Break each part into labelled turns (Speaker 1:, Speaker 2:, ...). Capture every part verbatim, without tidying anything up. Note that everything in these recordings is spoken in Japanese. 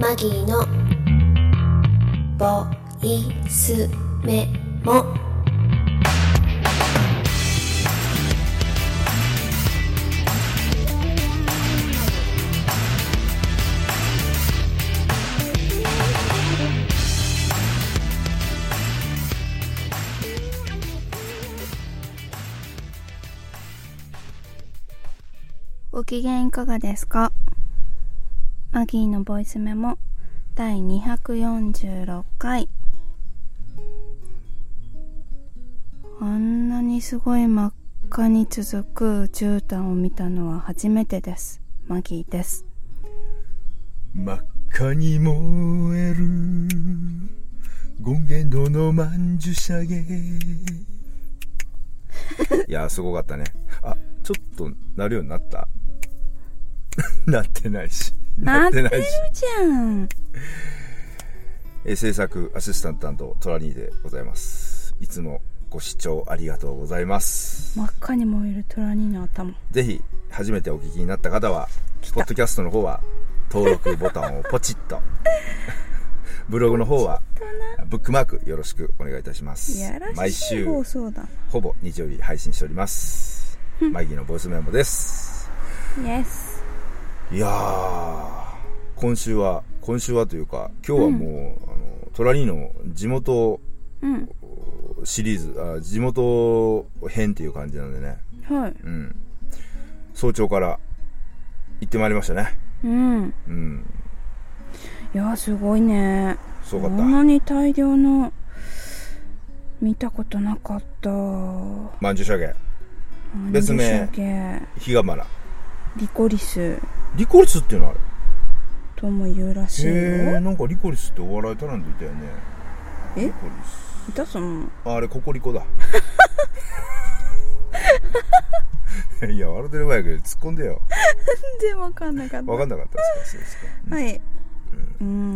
Speaker 1: マギーのボイスメモ。
Speaker 2: ご機嫌いかがですか？マギーのボイスメモだいにひゃくよんじゅうろっかい。あんなにすごい真っ赤に続く絨毯を見たのは初めてです。マギーです。
Speaker 3: 真っ赤に燃える権現堂のまんじゅしゃげいやーすごかったね。あ、ちょっとなるようになったなってないし
Speaker 2: なってないしなってるじゃん。
Speaker 3: え制作アシスタント担当トラニーでございます。いつもご視聴ありがとうございます。
Speaker 2: 真っ赤に燃えるトラニーの頭。
Speaker 3: ぜひ初めてお聞きになった方はポッドキャストの方は登録ボタンをポチッとブログの方はブックマークよろしくお願いいたします。
Speaker 2: やらしい
Speaker 3: 毎週
Speaker 2: 放送だ。
Speaker 3: ほぼ日曜日配信しておりますマギーのボイスメモです。
Speaker 2: イエス。
Speaker 3: いやー今週は今週はというか今日はもう、うん、あのトラニーの地元シリーズ、うん、あ地元編っていう感じなんでね、
Speaker 2: はい、
Speaker 3: うん、早朝から行ってまいりましたね。
Speaker 2: うん、
Speaker 3: うん、
Speaker 2: いやすごいね。
Speaker 3: すごかった。
Speaker 2: こんなに大量の見たことなかった。
Speaker 3: まんじゅしゃげ、別名ヒガマラ、
Speaker 2: リコリス。
Speaker 3: リコリスっていうのはあれ
Speaker 2: とも言うらしいよ。
Speaker 3: へー、なんかリコリスってお笑いタレントいたよね。
Speaker 2: え、
Speaker 3: リコリス
Speaker 2: いたその
Speaker 3: あれココリコだいや笑ってる前やけど突っ込んでよ
Speaker 2: 全然分かんなかった。
Speaker 3: 分かんなかったですか？そうですか、うん、
Speaker 2: はい、うん、うん、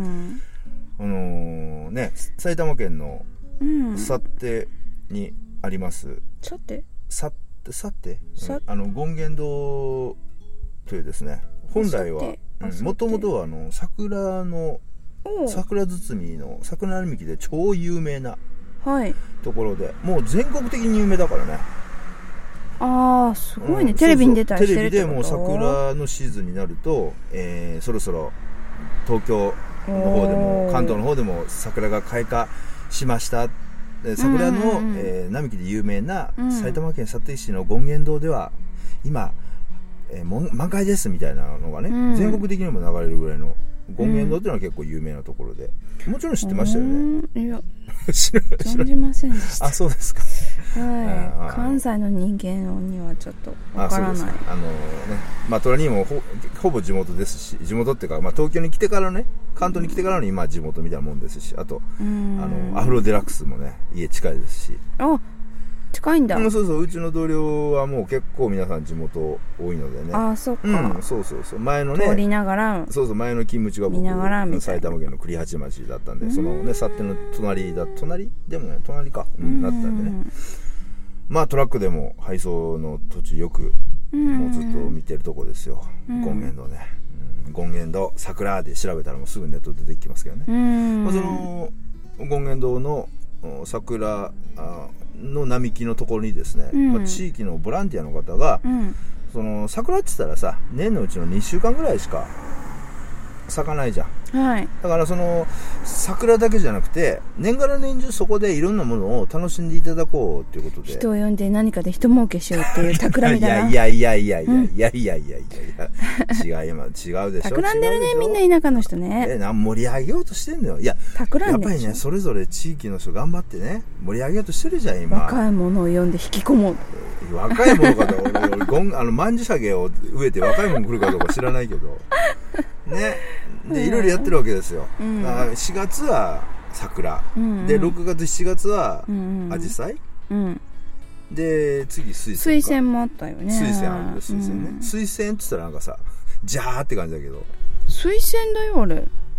Speaker 3: あのー、ね埼玉県の幸手にあります
Speaker 2: 幸手
Speaker 3: 幸手幸手あの権現堂というですね、本来はもともとはあの桜の桜包みの桜並木で超有名なところで、はい、もう全国的に有名だからね。
Speaker 2: ああすごいね、うん、テレビに出たりしてるってこと？
Speaker 3: テレビでもう桜のシーズンになると、えー、そろそろ東京の方でも関東の方でも桜が開花しました。で桜の、うんうんうんえー、並木で有名な埼玉県幸手市の権現堂では今、えー、満開ですみたいなのがね、うん、全国的にも流れるぐらいの権現堂っていうのは結構有名なところで、もちろん知ってましたよね。
Speaker 2: いや存じませんでした。
Speaker 3: あ、そうですか。
Speaker 2: はい、関西の人間にはちょっとわからない。あ、そうですか。あのね、
Speaker 3: まあトラニーも ほ, ほぼ地元ですし、地元っていうか、まあ、東京に来てからね、関東に来てからの今地元みたいなもんですし、あとあのアフロデラックスもね家近いですし。
Speaker 2: あ、近いんだ。
Speaker 3: うん、そうそう、うちの同僚はもう結構皆さん地元多いのでね。
Speaker 2: あ、そっか、
Speaker 3: うん、そうそうそう、前のね
Speaker 2: 通りながら、
Speaker 3: そうそう、前の勤務地が僕
Speaker 2: 見ながらみたいな
Speaker 3: 埼玉県の栗八町だったんで、そのね幸手の隣だ、隣でもね隣か、うん、なったんでね、まあトラックでも配送の途中よくもうずっと見てるとこですよ、権現堂ね、うん、権現堂桜で調べたらもうすぐネットで出てきますけどね。うん、まあ、その権現堂の桜の並木のところにですね、うん、まあ、地域のボランティアの方が、うん、その桜って言ったらさ年のうちのにしゅうかんぐらいしか咲かないじゃん、はい、だからその桜だけじゃなくて年がら年中そこでいろんなものを楽しんでいただこうということで、
Speaker 2: 人を呼んで何かで人儲けしようっていう企みだな。
Speaker 3: いやいやいやいやいやいやいやいやいや違います違うでしょ。
Speaker 2: 企んでるね、みんな田舎の人ね。
Speaker 3: えな盛り上げようとしてんのよ。いややっぱりね、それぞれ地域の人頑張ってね盛り上げようとしてるじゃん今。
Speaker 2: 若い者を呼んで引き込もう。
Speaker 3: 若い者かと俺俺ゴンあのまんじゅしゃげを植えて若い者来るかどうか知らないけどね。でいろいろやってるわけですよ、うん、だからしがつは桜、うんうん、でろくがつしちがつはアジサイ、うん、で次水仙
Speaker 2: 水仙もあったよね。
Speaker 3: 水仙あるんです、水仙ね、うん、水仙って言ったらなんかさジャーって感じだけど
Speaker 2: 水仙だよあれ。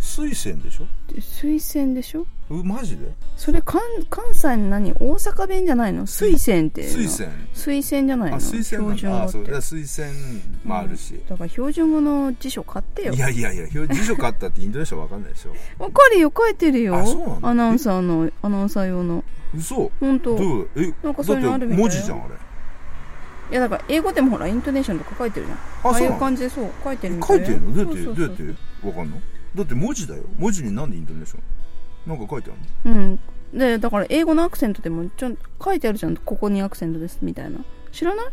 Speaker 3: 水仙でしょ。
Speaker 2: 水仙でしょ。
Speaker 3: うマジで。
Speaker 2: それ関関西の何、大阪弁じゃないの。水仙って
Speaker 3: 水仙
Speaker 2: 水仙じゃないの。
Speaker 3: あ水仙なんだ。
Speaker 2: 標準語って。
Speaker 3: あそうだ、水仙もあるし、うん、
Speaker 2: だから標準語の辞書買ってよ。
Speaker 3: いやいやいや、辞書買ったってインドネシアわかんないでしょ。
Speaker 2: わかるよ、書いてるよ。
Speaker 3: あ、そうなの。
Speaker 2: アナウンサーのアナウンサー用の。
Speaker 3: 嘘。
Speaker 2: 本当。
Speaker 3: どうえ
Speaker 2: なんかそういうのあるみたいよ。
Speaker 3: だって文字じゃんあれ。
Speaker 2: いやだから英語でもほらイントネーションとか書いてるじゃん。ああいう感じでそう書いてるみたい。
Speaker 3: 書いてるの。どうやってどうやってわかんの。だって文字だよ。文字になんでイントネーションなんか書いてあるの。うん
Speaker 2: でだから英語のアクセントでもちょん書いてあるじゃん。ここにアクセントですみたいな。知らない。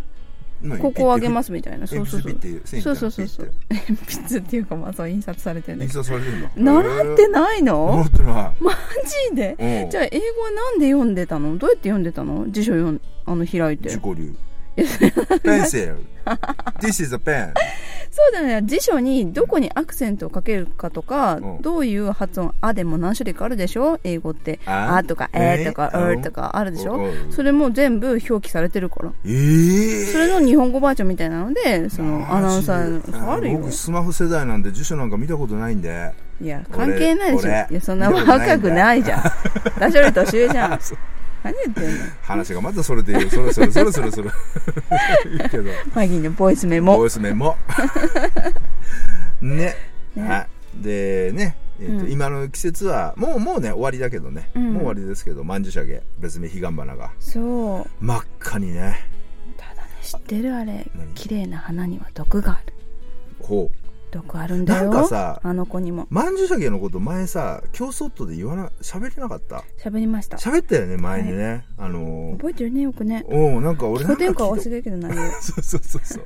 Speaker 2: ここを上げますみたいな。そうそうそうそうそうそうそう。鉛筆っていうかまあそう印刷されてるんだ。
Speaker 3: 印刷されてるんだ。
Speaker 2: 習ってないの。
Speaker 3: 習ってない。
Speaker 2: マジで。じゃあ英語はなんで読んでたの。どうやって読んでたの。辞書読んあの開いて。
Speaker 3: 自己流。pencil This is a pen
Speaker 2: そうだね。辞書にどこにアクセントをかけるかとか、うん、どういう発音、あでも何種類かあるでしょ英語って。あとかえとかうとかあるでしょ。それも全部表記されてるから。えー、それの日本語バージョンみたいなので、そのアナウンサーがあるよ。
Speaker 3: 僕スマホ世代なんで辞書なんか見たことないんで。
Speaker 2: いや関係ないでしょ。いやそんな若くないじゃん。私より年上じゃん。何言ってんの。
Speaker 3: 話がまたそれで言う。そろそろそろそろそろ言うけど。
Speaker 2: マギーのボイスメモ。
Speaker 3: ボイスメモ。ね。ねはい。でね、えーとうん、今の季節はもうもうね終わりだけどね、うん、もう終わりですけど、曼珠沙華別名彼岸花が
Speaker 2: そう
Speaker 3: 真っ赤にね。
Speaker 2: ただね知ってるあれ綺麗な花には毒がある。
Speaker 3: ほう。
Speaker 2: 毒あるんだよ。
Speaker 3: なんかさ
Speaker 2: あの子にも
Speaker 3: 曼珠沙華のこと前さ京ソットで言わな喋れなかった。
Speaker 2: 喋りました。
Speaker 3: 喋ったよね前にね、はい、あのー、
Speaker 2: 覚えてるねよくね。
Speaker 3: おなんか俺なんか
Speaker 2: 聞いた忘れてるけど内容
Speaker 3: そうそうそうそう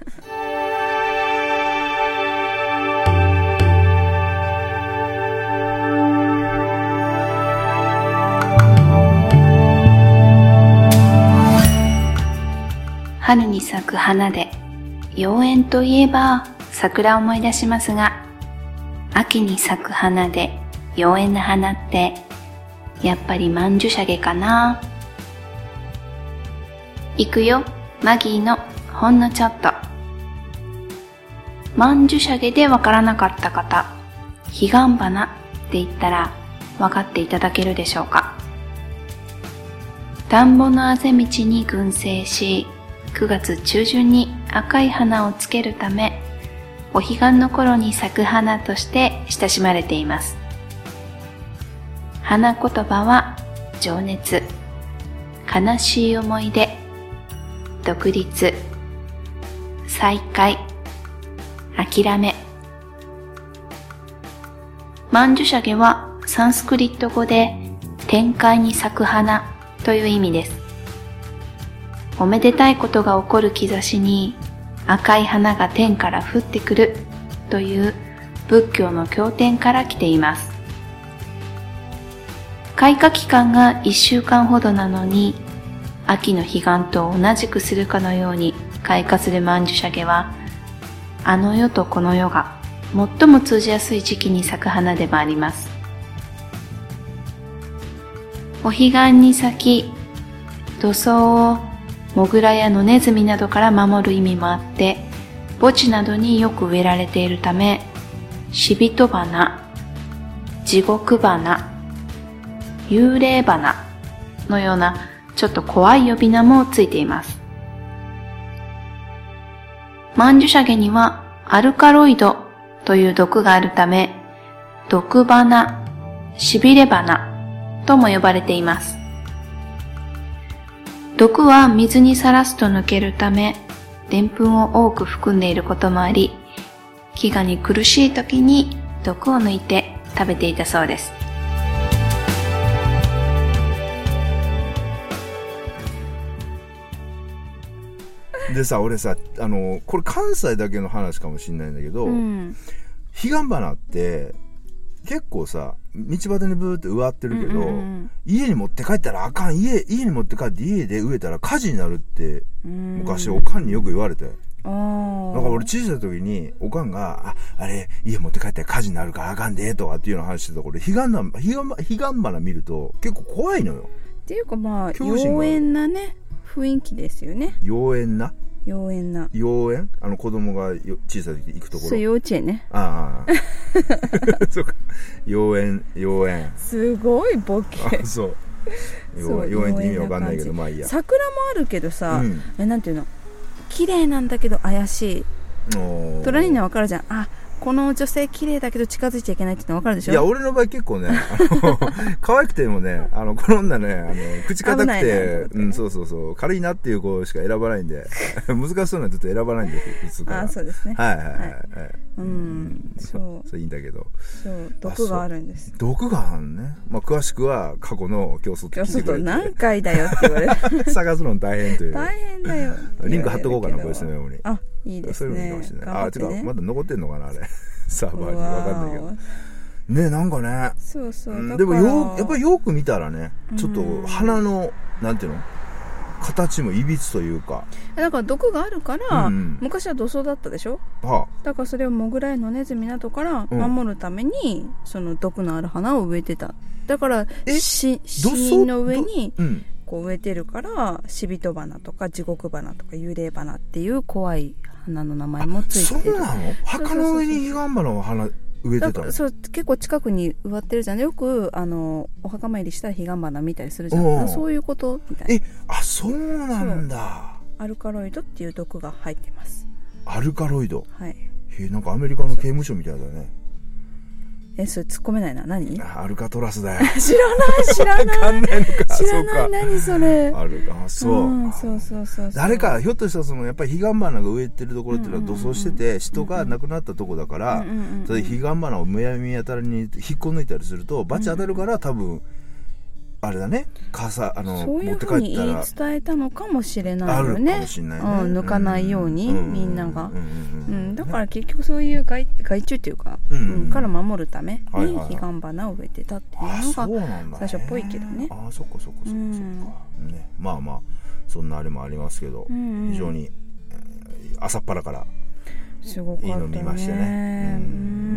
Speaker 1: 春に咲く花で妖艶といえば桜を思い出しますが、秋に咲く花で妖艶な花ってやっぱり曼珠沙華かな。行くよマギーのほんのちょっと。曼珠沙華でわからなかった方、彼岸花って言ったらわかっていただけるでしょうか。田んぼのあぜ道に群生し、くがつ中旬に赤い花をつけるため、お彼岸の頃に咲く花として親しまれています。花言葉は情熱、悲しい思い出、独立、再会、諦め。曼珠沙華はサンスクリット語で天界に咲く花という意味です。おめでたいことが起こる兆しに赤い花が天から降ってくるという仏教の経典から来ています。開花期間がいっしゅうかんほどなのに、秋の彼岸と同じくするかのように開花する曼珠沙華は、あの世とこの世が最も通じやすい時期に咲く花でもあります。お彼岸に咲き、土葬をモグラや野ネズミなどから守る意味もあって、墓地などによく植えられているため、死人花、地獄花、幽霊花のようなちょっと怖い呼び名もついています。曼珠沙華にはアルカロイドという毒があるため、毒花、しびれ花とも呼ばれています。毒は水にさらすと抜けるため、でんぷんを多く含んでいることもあり、飢餓に苦しい時に毒を抜いて食べていたそうです。
Speaker 3: でさ、俺さ、あの、これ関西だけの話かもしれないんだけど、うん、彼岸花って結構さ、道端にブーって植わってるけど、うんうんうん、家に持って帰ったらあかん、家、家に持って帰って家で植えたら火事になるって、昔おかんによく言われて。だから俺小さい時におかんが、あ、あれ、家持って帰ったら火事になるからあかんで、とかっていうのを話してた。これ、彼岸花、彼岸花見ると結構怖いのよ。
Speaker 2: っていうかまあ、妖艶なね、雰囲気ですよね。
Speaker 3: 妖艶な
Speaker 2: 妖艶な。
Speaker 3: 妖艶？あの子供がよ小さい時行くところ。
Speaker 2: そう、幼稚園ね。
Speaker 3: ああ。そうか。妖艶、妖艶。
Speaker 2: すごいボケ。
Speaker 3: あ、そう。妖艶って意味わかんないけど、まあいいや。
Speaker 2: 桜もあるけどさ、
Speaker 3: うん、
Speaker 2: え、なんていうの、綺麗なんだけど怪しい。トラニーナわかるじゃん。あ、この女性綺麗だけど近づいちゃいけないっての分かるでしょ。
Speaker 3: いや、俺の場合結構ね、あの可愛くてもね、あのこの女ね、あの口硬くて、うん、そうそうそう、軽いなっていう子しか選ばないんで、難しそうなのはちょっと選ばないんで、普通から。
Speaker 2: あ、そうですね。
Speaker 3: はいはいはい、はい、
Speaker 2: うん、そう。
Speaker 3: そういいんだけど。
Speaker 2: そう、毒があるんです。
Speaker 3: 毒があるね。まあ詳しくは過去の競争
Speaker 2: 競争と何回だよって言われる。
Speaker 3: 探すの大変という。
Speaker 2: 大変だよ。
Speaker 3: リンク貼っとこうかな、これですね、メモに。
Speaker 2: あ、いいですね。
Speaker 3: それもいいかもしれない。あ、
Speaker 2: ね、
Speaker 3: 違う、まだ残ってんのかな、あれ。サーバーに。わかんないけど。ね、なんかね。
Speaker 2: そうそう。うん、
Speaker 3: でもよ、やっぱりよく見たらね、ちょっと鼻の、なんていうの形もいびつというか。
Speaker 2: だから毒があるから、うん、昔は土葬だったでしょ、はあ、だからそれをモグラや野ネズミなどから守るために、うん、その毒のある花を植えてた。だから、死因の上に、こう植えてるから、死人花とか地獄花とか幽霊花っていう怖い花の名前もついてる。
Speaker 3: そうなの？墓の上に彼岸花の花植えてたの？
Speaker 2: そう、結構近くに植わってるじゃん。よくあのお墓参りしたら彼岸花見たりするじゃん。そういうことみたいな。
Speaker 3: え、あ、そうなんだ。
Speaker 2: アルカロイドっていう毒が入ってます。
Speaker 3: アルカロイド。
Speaker 2: はい。
Speaker 3: へえ、なんかアメリカの刑務所みたいだね。
Speaker 2: え、それ突っ込めないな。何？
Speaker 3: アルカトラスだよ。
Speaker 2: 知らない知らない。
Speaker 3: わかんないのか。
Speaker 2: 知らない。何それ。
Speaker 3: あるあ、そう、うん。
Speaker 2: そうそうそうそう。
Speaker 3: 誰かひょっとしたらそのやっぱり彼岸花が植えてるところっていうのは土葬してて、人が亡くなったとこだから、それで彼岸花をむやみやたらに引っこ抜いたりすると罰当たるから多分。あれだね、傘、あの、
Speaker 2: そういうふうに言い伝えたのかもしれないよね。
Speaker 3: あるかもしれないね。
Speaker 2: うん、抜かないように、うん、みんなが。うん、だから結局そういう害、害虫っていうか、うん、から守るために彼岸花を植えてたっていうのが最初っぽいけどね。
Speaker 3: ああ、そっかそっかそっかそっか。ね、まあまあ、そんなあれもありますけど、非常に朝っぱらから、
Speaker 2: すごかったね。いいの見ましてね。うん、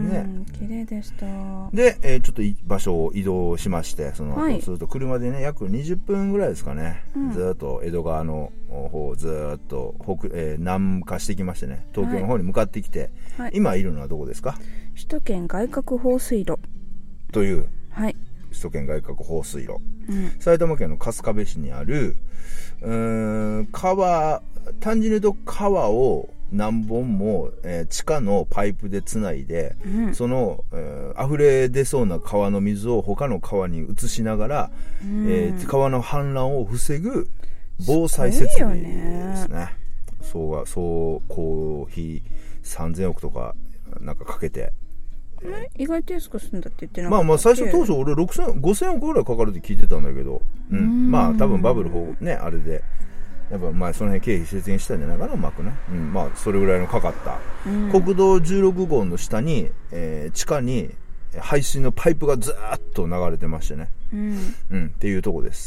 Speaker 2: ね、綺麗でした。
Speaker 3: で、えー、ちょっと場所を移動しまして、その後、はい、すると車でね、約にじゅっぷんぐらいですかね、うん、ずっと江戸川の方をずっと北、えー、南下してきましてね、東京の方に向かってきて、はい、今いるのはどこですか？
Speaker 2: 首都圏外郭放水路。
Speaker 3: という、
Speaker 2: はい、
Speaker 3: 首都圏外郭放水路。うん、埼玉県の春日部市にある、うーん、川、単純に言うと川を、何本も、えー、地下のパイプでつないで、うん、その、えー、溢れ出そうな川の水を他の川に移しながら、うん、えー、川の氾濫を防ぐ防災設備ですね。そうが、総工費さんぜんおくとかなんかかけて。
Speaker 2: えー、意外と安くするんだって言ってな
Speaker 3: かったっけ？まあまあ最初当初俺ろくせん、ごせんおくぐらいかかるって聞いてたんだけど、うん、うんまあ多分バブル方ね、あれで。やっぱまあその辺経費節減したんじゃないかな、うまくね。うん、まあそれぐらいのかかった。うん、国道じゅうろく号の下に、えー、地下に排水のパイプがずーっと流れてましてね。うん。うん、っていうとこです。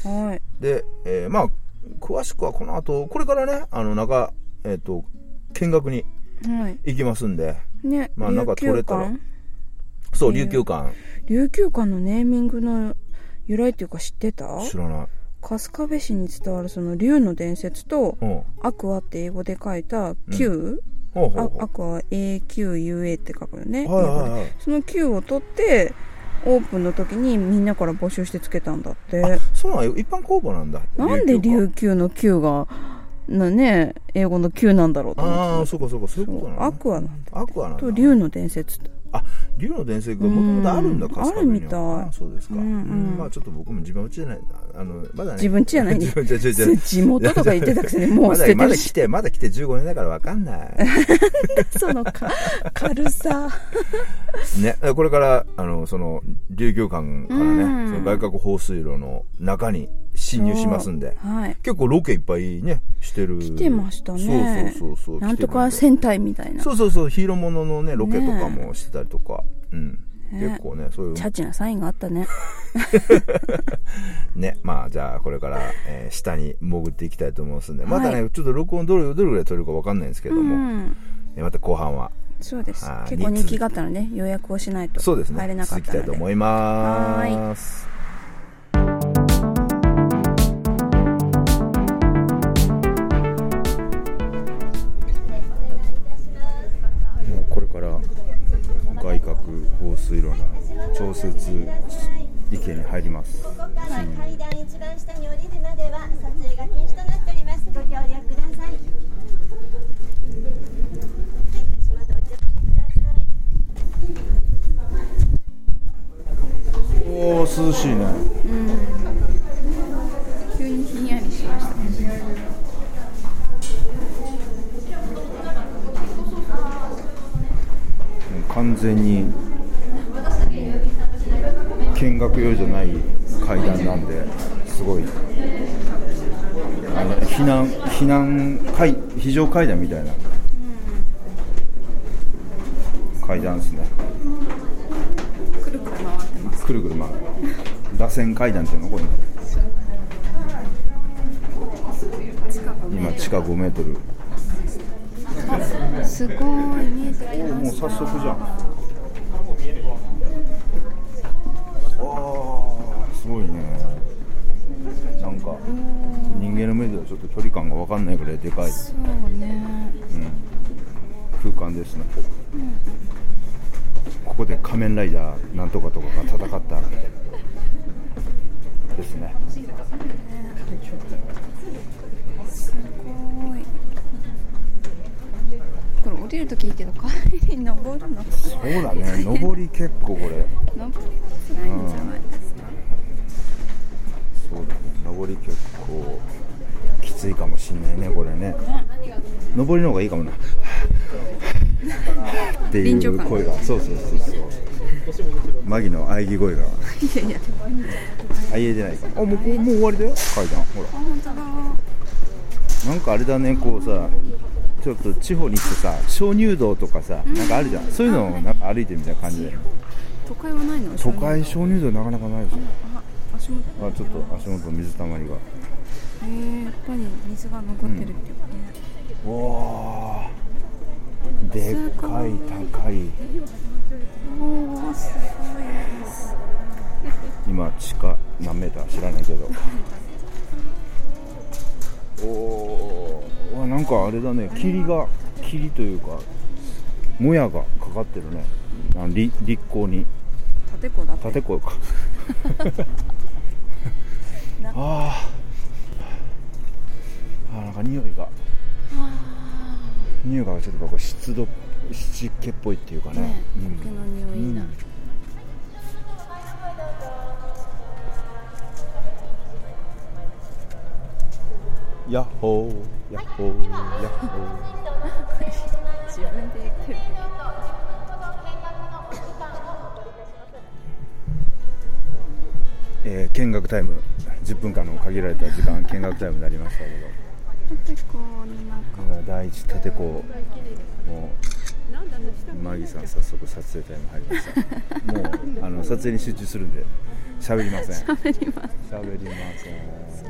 Speaker 3: はい。で、えー、まあ、詳しくはこの後、これからね、あの、中、えっ、ー、と、見学に行きますんで。はい、ね、まあなんか取れたら。そう、琉球館。
Speaker 2: 琉球館のネーミングの由来っていうか知ってた？
Speaker 3: 知らない。
Speaker 2: 春日部市に伝わるその竜の伝説と、うん、アクアって英語で書いた Q、うんほうほうほう、アクアは エーキューユーエー って書くよね、はいはいはい、その Q を取ってオープンの時にみんなから募集してつけたんだって。
Speaker 3: あ、そうなの？一般公募なんだ。
Speaker 2: なんで琉球の Q がなね、英語の Q なんだろうと思って。
Speaker 3: ああ、そうかそうか、そういうことなの、ね、
Speaker 2: アクアなんだ。
Speaker 3: アクアなんだ。
Speaker 2: と竜の伝説と。
Speaker 3: あ、竜の伝説がもともとあるんだ、
Speaker 2: 春日部には。あるみたい。
Speaker 3: あ、そうですか。うんうん、まあちょっと僕も自分家じゃない、あのまだね。
Speaker 2: 自分家じゃないね。地元とか言ってたくせにもう捨ててるし。
Speaker 3: まだまだ来てまだ来てじゅうごねんだからわかんない。
Speaker 2: そのか軽さ。
Speaker 3: ね、これからあのその琉球館からね、その外郭放水路の中に侵入しますんで、はい、結構ロケいっぱいねしてる。
Speaker 2: 来てましたね。そうそうそうそう。なんとか戦隊みたいな。
Speaker 3: そうそうそう、ヒーローもののねロケとかもしてたりとか、うん、ね、結構ねそういう
Speaker 2: チャチなサインがあったね。
Speaker 3: ね、まあじゃあこれから、えー、下に潜っていきたいと思いますんで、またね、はい、ちょっと録音どれどれぐらい撮れるかわかんないんですけども、うん、えー、また後半は。
Speaker 2: そうです。結構人気があったので予約をしないと入れなかったので。そうですね。続きたいと思います。
Speaker 3: 小説池に入ります。
Speaker 4: ここから階段一番下に降りるまでは撮影が禁止となっております。ご協力ください。はい、足元お気をつけください。
Speaker 3: おー、涼しいね。うん。
Speaker 2: 急にひんやりしました。
Speaker 3: 完全に見学用じゃない階段なんですごいあの避難避難階非常階段みたいな階段ですね。
Speaker 2: くるくる回ってます。
Speaker 3: くるくる回る螺旋階段っていうのこれ今地下ごメートル。
Speaker 2: すごい見えてきました。
Speaker 3: もう早速じゃん。あー、すごいね。なんか人間の目ではちょっと距離感が分かんないぐらいでかい。
Speaker 2: そうね、
Speaker 3: うん、空間ですね、うん、ここで仮面ライダーなんとかとかが戦ったですね。
Speaker 2: すごい。これ降りるときいいけど帰りに登るの
Speaker 3: そうだね、登り結構これ
Speaker 2: 登りが辛いんじゃないですか、
Speaker 3: うん、そうだね、登り結構きついかもしんないねこれね。登りの方がいいかもなっていう声が、そうそうそうそう、マギの喘ぎ声がいやいやあ、言えてないか。あ、もう、もう終わりだよ階段。ほら、
Speaker 2: あ、本当だ。
Speaker 3: なんかあれだね、こうさ、ちょっと地方に行ってさ、鍾乳洞とかさ、うん、なんかあるじゃん。そういうのをなんか歩いてるみたいな感じで。
Speaker 2: 都会はないの？
Speaker 3: 都会鍾乳洞なかなかないでしょ。
Speaker 2: あ、足元。
Speaker 3: あ、ちょっと足元水たまりが。
Speaker 2: えー、やっぱり水が残ってるっていうかね。
Speaker 3: うん、おー、でっかい高い。
Speaker 2: おー、すごいです。
Speaker 3: 今地下何メーター知らないけど。おー、なんかあれだね、霧が霧というかもやがかかってるね。あ、立光に
Speaker 2: 立て子だって。
Speaker 3: 立て子かああ、なんか匂いが匂いがちょっとこう湿度湿気っぽいっていうかね、
Speaker 2: ね、うん、苔の匂いな、うん、
Speaker 3: ヤッホーヤッホーヤッホー
Speaker 2: 自分で言ってる。
Speaker 3: えー、見学タイムじゅっぷんかんの限られた時間見学タイムになりましたけど、
Speaker 2: 立て子になんか
Speaker 3: 第一立て子もうマギさん早速撮影タイム入りましたもうあの撮影に集中するんで喋りません
Speaker 2: 喋りません
Speaker 3: 喋りません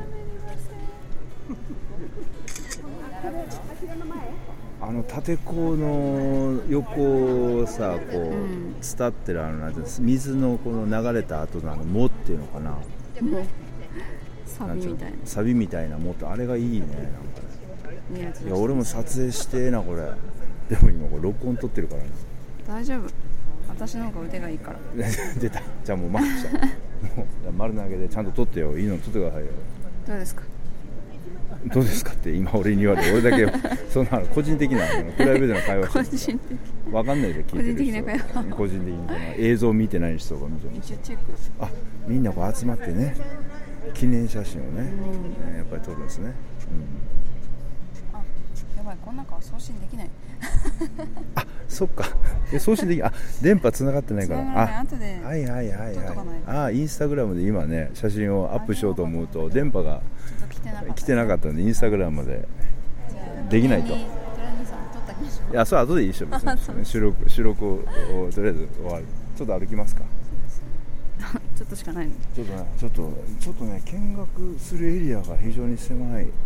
Speaker 3: あの立子の横をさこう、うん、伝ってるあの水のこの流れた後のあの藻っていうのかな、
Speaker 2: サビみたいな
Speaker 3: サビみたいな藻ってあれがいいね。なんかね、いや俺も撮影してなこれ。でも今これ録音撮ってるからね。
Speaker 2: 大丈夫、私の方が腕がいいから
Speaker 3: 出た。じゃあもうマックしたもう丸投げでちゃんと撮ってよ。いいの撮ってくださいよ。
Speaker 2: どうですか
Speaker 3: どうですかって今俺に言われて、俺だけそんな個人的なプライベートな会話してる分かんないで聞いてる人、個人的な会話、個人的な映像見てない人が見てます。
Speaker 2: 一応チェック。
Speaker 3: あ、みんなこう集まってね、記念写真をね、うん、やっぱり撮るんですね、
Speaker 2: うん、あ、やばい、この中は送信できない
Speaker 3: あ、そっか、え送信できあ、電波つながってないから、あ、
Speaker 2: 後で
Speaker 3: はいはいはいはい、あ、インスタグラムで今ね写真をアップしようと思うと電波が来てなかったんで、インスタグラムでできないと。いや、それ後でいいでしょ別に収録収録をとりあえず終わる。ちょっと歩きますか
Speaker 2: ちょっとしかないの。
Speaker 3: ちょっとね、ちょっとちょっとね、見学するエリアが非常に狭い。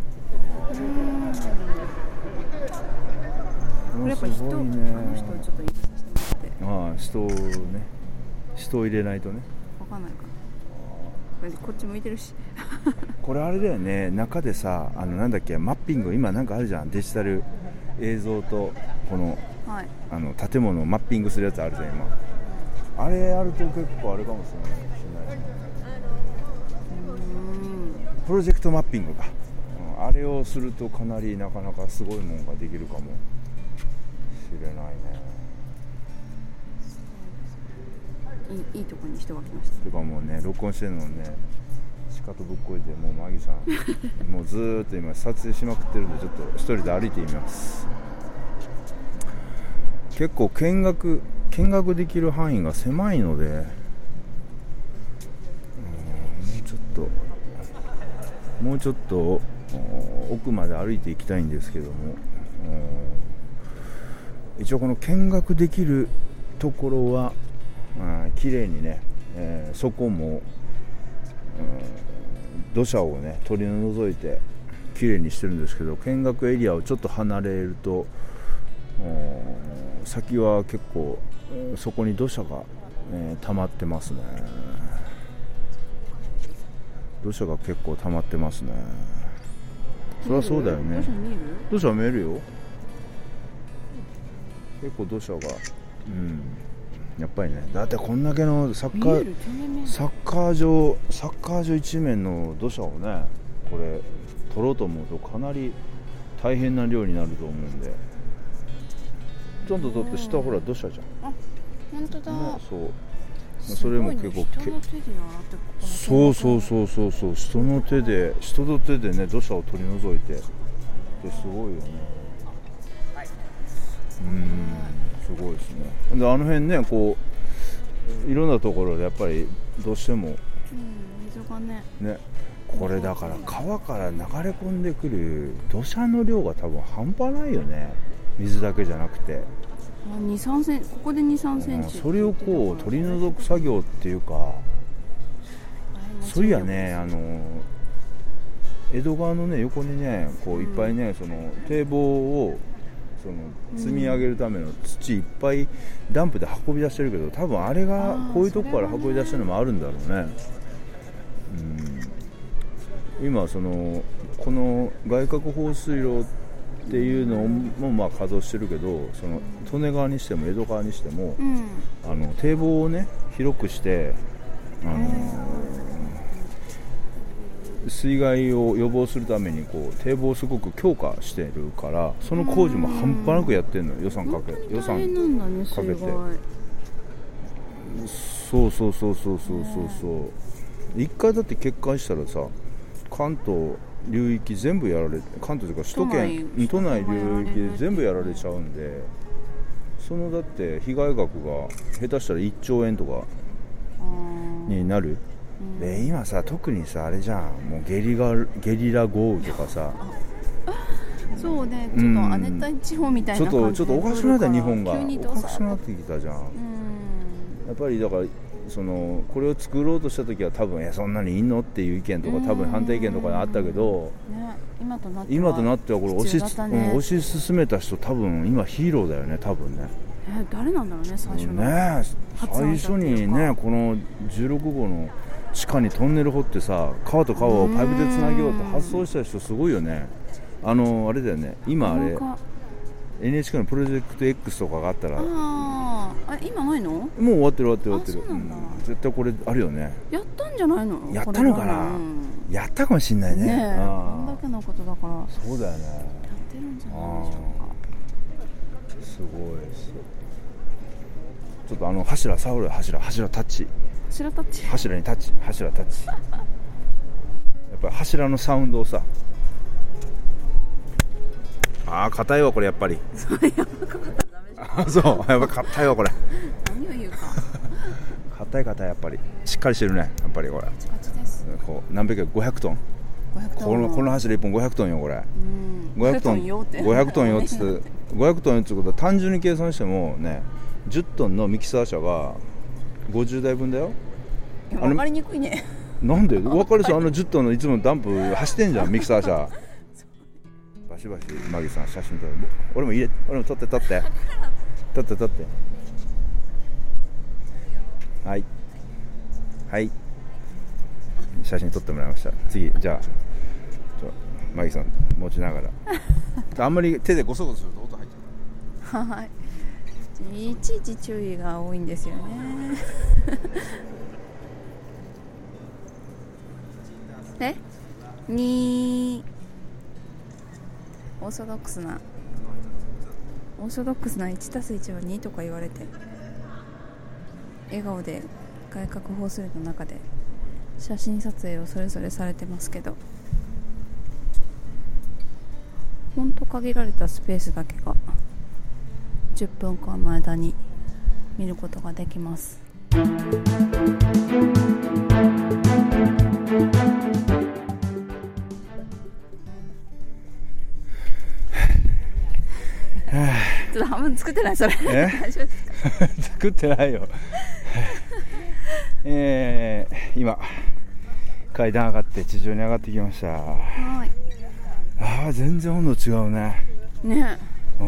Speaker 2: これやっぱ人、すごいね、あの人ちょっと入れさせてもらって。
Speaker 3: ああ、人をね、人を入れないとね。
Speaker 2: わかんないか。これこっち向いてるし。
Speaker 3: これあれだよね、中でさ、あのなんだっけ、マッピング今なんかあるじゃん、デジタル映像とこの、はい、あの建物をマッピングするやつあるじゃん今。 あれあると結構あれかもしれないですね。プロジェクトマッピングか、うん、あれをするとかなりなかなかすごいものができるかもしれない
Speaker 2: ね。いい、いいとこに人が来ました。
Speaker 3: てかもうね、録音してるのね、しかとぶっこいて、もうマギさんもうずーっと今撮影しまくってるんで、ちょっと一人で歩いてみます。結構見学見学できる範囲が狭いので、うん、もうちょっともうちょっと奥まで歩いていきたいんですけども、一応この見学できるところは綺麗にね、えー、そこも、うん、土砂をね取り除いて綺麗にしてるんですけど、見学エリアをちょっと離れると先は結構そこに土砂が、えー、溜まってますね。土砂が結構溜まってますね。そりゃそうだよね。土砂見えるよ。結構土砂が、うん、やっぱりね。だってこんだけのサッカーサッカー場サッカー場一面の土砂をね、これ取ろうと思うとかなり大変な量になると思うんで。ちょっと取って下ほら土砂じゃん。
Speaker 2: あ、本当だ。ね、
Speaker 3: そう。それも結構
Speaker 2: 人の手で洗ってここ
Speaker 3: そうそうそうそうそう人の手で人の手でね土砂を取り除いてですごいよね。うんすごいですね。であの辺ねこういろんなところでやっぱりどうしても、うん、
Speaker 2: 水がね
Speaker 3: ねこれだから川から流れ込んでくる土砂の量が多分半端ないよね。水だけじゃなくて。
Speaker 2: に、さんセンチ、ここでに、さんセンチ、
Speaker 3: それをこう取り除く作業っていうか、そういやねあの江戸川のね横にねこういっぱいね、うん、その堤防をその積み上げるための土いっぱいダンプで運び出してるけど、多分あれがこういうとこから運び出してるのもあるんだろうね。うん、今そのこの外郭放水路っていうのもまあ稼働してるけど、その利根川にしても江戸川にしても、うん、あの堤防をね広くして、あのー、水害を予防するためにこう堤防をすごく強化してるから、その工事も半端なくやってるのよ。予算かけ予算かけて。そうそうそうそうそうそうそう一回だって決壊したらさ、関東流域全部やられて、関東というか首都圏都内流域で全部やられちゃうんで、そのだって被害額が下手したらいっちょうえんとかになる。で今さ特にさあれじゃん、もうゲリラゲリラ豪雨とかさ
Speaker 2: そうね、ちょっと亜熱帯地方みたいな感じで、
Speaker 3: ちょっとちょっとおかしくなった日本がおかしくなってきたじゃん。やっぱりだからそのこれを作ろうとした時は多分えそんなにいいのっていう意見とか多分反対意見とかあったけど、
Speaker 2: ね、今となっては
Speaker 3: 今となってはこれ推し、ねうん、推し進めた人多分今ヒーローだよね多分ね。
Speaker 2: え誰なんだろうね最初の
Speaker 3: ね最初にねこのじゅうろくごうの地下にトンネル掘ってさ川と川をパイプでつなげようって発想した人すごいよね。あのあれだよね今あれ エヌエイチケー のプロジェクト X とかがあったら
Speaker 2: ああ今ないの？も
Speaker 3: う終わってる終わってる終わってる、うん、絶対これあるよね。
Speaker 2: やったんじゃないの？
Speaker 3: やったのかな、うん、やったかもしんないね。
Speaker 2: ねえあんだけのことだから
Speaker 3: そうだよね。や
Speaker 2: ってるんじゃないでしょうか。
Speaker 3: すごいです。ちょっとあの柱触る柱柱タッチ
Speaker 2: 柱タッチ
Speaker 3: 柱にタッチ柱タッチやっぱり柱のサウンドをさあー硬いわこれやっぱり
Speaker 2: それやばかったらダメじゃん。
Speaker 3: あそうやっぱ硬いわこれ
Speaker 2: 何を言うか
Speaker 3: 硬い硬いやっぱりしっかりしてるねやっぱりこれ
Speaker 2: カチカチです。
Speaker 3: こう何百ごひゃくトン
Speaker 2: ごひゃくトン
Speaker 3: このこの柱いっぽんごひゃくトンよこれ、
Speaker 2: うん、
Speaker 3: ごひゃくトンよってごひゃくトンよっつってごひゃくトンよってことは単純に計算してもねじゅっトンのミキサー車がごじゅうだいぶんだよ。
Speaker 2: 分かりにくいね。
Speaker 3: なんで分かるでしょあのじゅっトンのいつもダンプ走ってんじゃんミキサー車バシバシマギさん写真撮る。俺も入れ俺も撮って撮って撮って撮ってはいはい写真撮ってもらいました。次じゃあちょマギさん持ちながらあんまり手でゴソゴソすると音入っちゃう。
Speaker 2: はいいちいち注意が多いんですよねえにオーソドックスなオーソドックスな いちたすいち はにとか言われて、笑顔で外角放水の中で写真撮影をそれぞれされてますけど、ほんと限られたスペースだけがじゅっぷんかんの間に見ることができます。ちょっと半分作ってないそれ
Speaker 3: え
Speaker 2: 大丈夫ですか
Speaker 3: 作ってないよえー、今階段上がって地上に上がってきました。
Speaker 2: はい。
Speaker 3: ああ全然温度違うね。
Speaker 2: ね
Speaker 3: うん、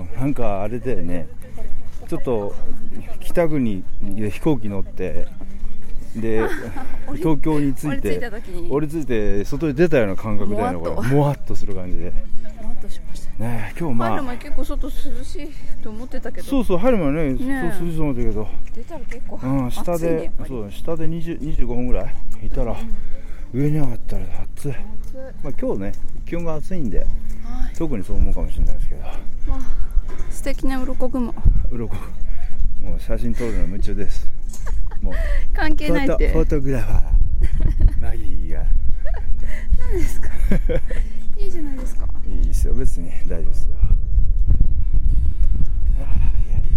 Speaker 3: なんかあれだよね、ちょっと北国で飛行機乗ってで東京に着いて降り着いて外に出たような感覚だよね。これもわっとする感じで
Speaker 2: もわっとしました
Speaker 3: ね。今日まあ
Speaker 2: 入る前結構外涼しいと思ってたけど、
Speaker 3: そうそう入る前ね、ねそう涼しいと思ったけど、
Speaker 2: 出たら結構、
Speaker 3: うん、下でそう下でにじゅう、にじゅうごふんぐらいいたら、うん、上に上がったら暑い。まあ、今日ね気温が暑いんで、はい、特にそう思うかもしれないですけど、まあ、
Speaker 2: 素敵な鱗雲。
Speaker 3: 鱗もう写真撮るの夢中ですもう
Speaker 2: 関係ないって
Speaker 3: フォトグラファーマギーが
Speaker 2: 何ですかいいじゃないですか。
Speaker 3: いいですよ別に大丈夫ですよ。あいやいやいやい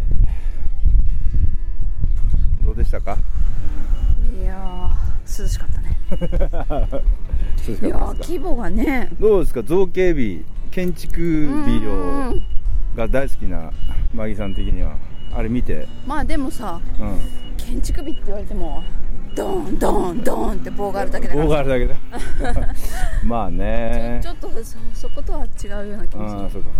Speaker 3: やどうでしたか。
Speaker 2: いや涼しかったねいや規模がね。
Speaker 3: どうですか造形美建築美をが大好きなマギさん的にはあれ見て。
Speaker 2: まあでもさ、うん、建築美って言われてもドーンドーンドーンって棒があるだけだから
Speaker 3: 棒があるだけだまあね
Speaker 2: ちょ、ちょっと そ, そことは違うような気もする。ああそうか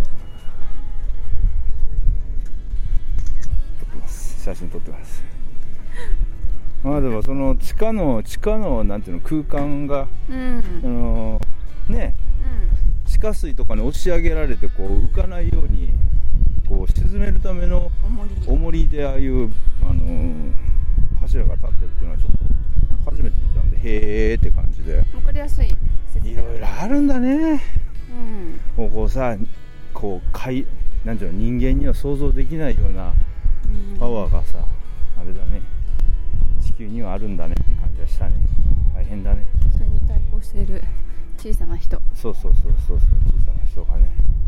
Speaker 3: 撮ってます写真撮ってますまあでもその地下の地下のなんていうの空間が、うん、あのね、うん、地下水とかに押し上げられてこう浮かないようにこう沈めるための重りでああいう、あのー、柱が立ってるっていうのはちょっと初めて見たんでへーって感じで
Speaker 2: 分かりやすい説明。
Speaker 3: いろいろあるんだね、うん、こうさこうかいなんていうの人間には想像できないようなパワーがさ、あれだね地球にはあるんだねって感じがしたね。大変だね
Speaker 2: それに対抗している小さな人。
Speaker 3: そうそうそうそうそう小さな人がね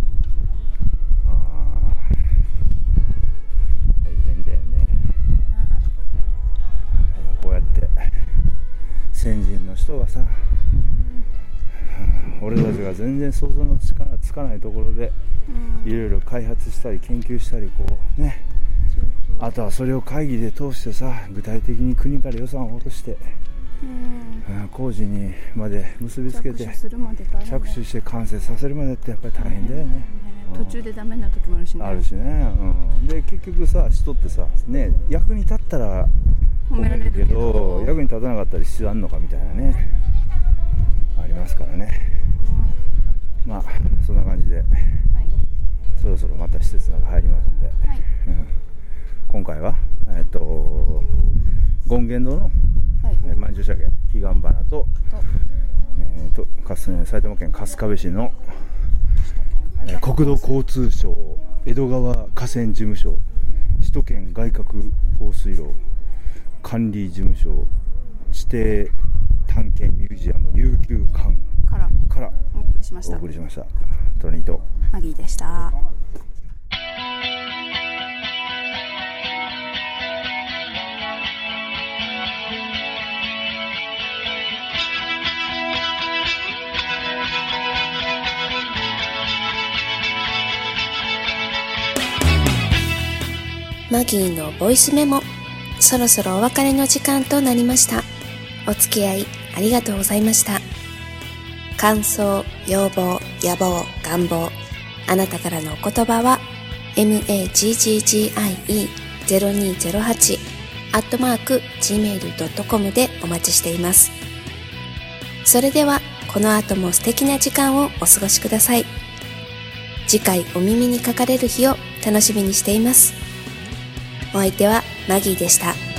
Speaker 3: 大変だよね。こうやって先人の人がさ、俺たちが全然想像のつかない、つかないところでいろいろ開発したり研究したりこうね、あとはそれを会議で通してさ具体的に国から予算を落として、うん、工事にまで結びつけて着手して完成させるまでってやっぱり大変だよね。
Speaker 2: 途中でダメな時もあるしね。
Speaker 3: あるしね、うん、で結局さ人ってさ、ね、役に立ったら褒めるけど役に立たなかったら必要あんのかみたいなねありますからね、うん、まあそんな感じで、はい、そろそろまた施設の中入りますんで、はいうん、今回はえっと権現堂の、はいえー、まんじゅう鮭彼岸花と、とえー、とかす埼玉県春日部市の国土交通省江戸川河川事務所首都圏外郭放水路管理事務所指定探検ミュージアム琉球館
Speaker 2: から
Speaker 3: から
Speaker 2: お送りしました。
Speaker 3: お送りしましたトラニーと
Speaker 2: マギーでした。
Speaker 5: マギーのボイスメモ、そろそろお別れの時間となりました。お付き合いありがとうございました。感想、要望、野望、願望、あなたからのお言葉は マギーゼロにゼロはち アットマーク ジーメール ドットコム でお待ちしています。それではこの後も素敵な時間をお過ごしください。次回お耳にかかれる日を楽しみにしています。お相手はマギーでした。